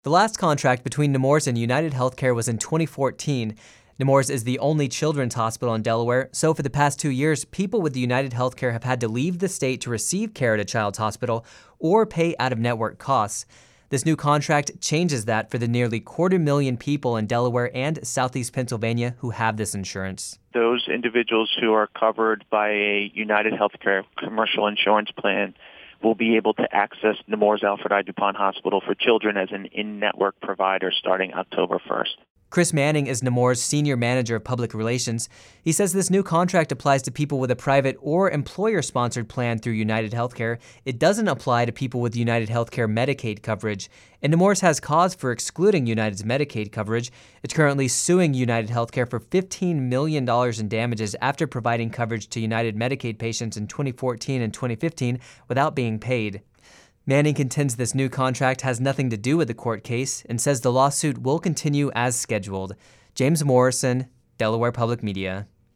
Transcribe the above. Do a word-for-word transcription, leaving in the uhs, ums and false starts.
The last contract between Nemours and United Healthcare was in twenty fourteen. Nemours is the only children's hospital in Delaware, so for the past two years, people with United Healthcare have had to leave the state to receive care at a child's hospital or pay out-of-network costs. This new contract changes that for the nearly quarter million people in Delaware and Southeast Pennsylvania who have this insurance. Those individuals who are covered by a United Healthcare commercial insurance plan will be able to access Nemours Alfred I. DuPont Hospital for Children as an in-network provider starting October first. Chris Manning is Nemours' Senior Manager of Public Relations. He says this new contract applies to people with a private or employer-sponsored plan through United Healthcare. It doesn't apply to people with United Healthcare Medicaid coverage. And Nemours has cause for excluding United's Medicaid coverage. It's currently suing United Healthcare for fifteen million dollars in damages after providing coverage to United Medicaid patients in twenty fourteen and twenty fifteen without being paid. Manning contends this new contract has nothing to do with the court case and says the lawsuit will continue as scheduled. James Morrison, Delaware Public Media.